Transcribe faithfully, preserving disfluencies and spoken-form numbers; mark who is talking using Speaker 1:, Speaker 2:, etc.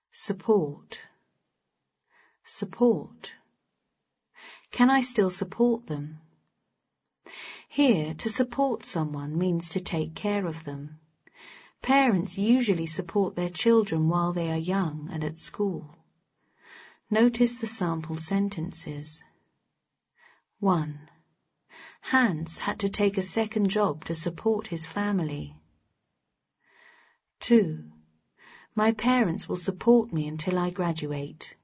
Speaker 1: Support. Support. Can I still support them? Here, to support someone means to take care of them. Parents usually support their children while they are young and at school. Notice the sample sentences. one. Hans had to take a second job to support his family. two. My parents will support me until I graduate.